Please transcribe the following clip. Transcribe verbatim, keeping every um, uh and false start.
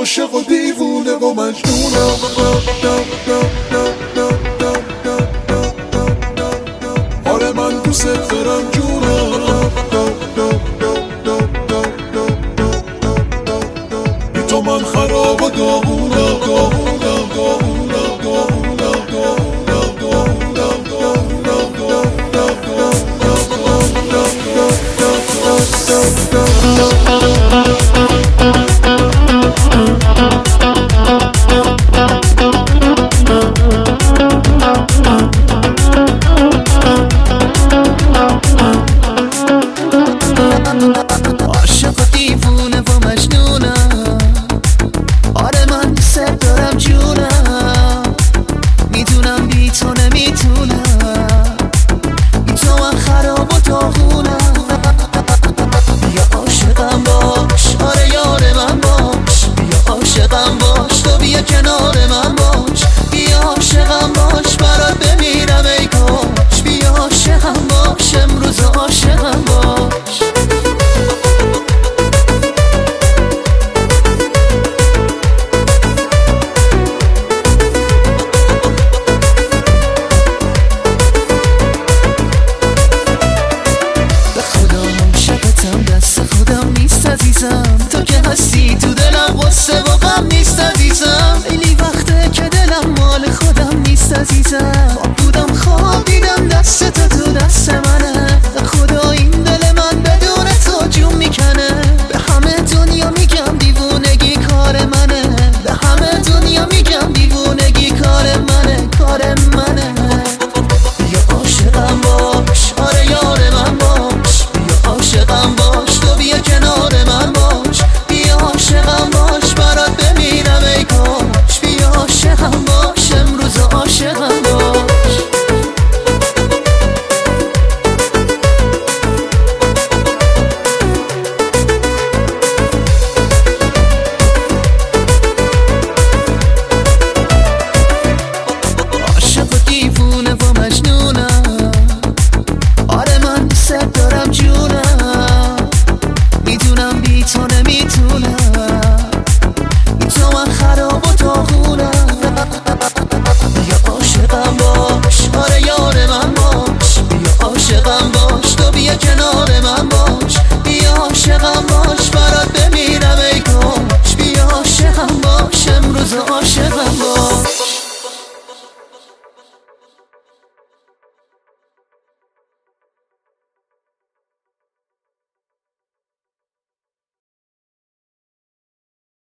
عاشق و دیوونه و مجنونم. آره من دوست دارم جونم، بی تو من خراب و داغونم، داغونم داغونم داغونم داغونم داغونم عاشق و دیوونه و مجنونم. آره من دوست دارم جونم، میدونم بی تو نمیتونم، بی تو من خراب و داغونم. بیا عاشقم باش، آره یار من باش، بیا عاشقم باش، تو بیا کنار من باش، بیا عاشقم باش، برات بمیرم ای کاش، بیا عاشقم باش، امروز عاشقم باش. تو که هستی تو دلم، غصه و غم نیست عزیزم، خیلی وقته که دلم مال خودم نیست عزیزم. خواب بودم خواب دیدم دست تو تو دست منه، خدا این دل من بدون تو جون میکنه. به همه دنیا میگم دیوونگی کار منه، به همه دنیا میگم دیوونگی کار منه، کار منه. بیا عاشقم باش، آره یار من باش، بیا عاشقم باش، تو بیا کنار من باش، بیا عاشقم باش، برات بمیرم ای کاش، بیا عاشقم باش، امروز عاشقم باش. عاشق و دیوونه و مجنونم. آره من دوست دارم جونم، میدونم بی تو نمیتونم،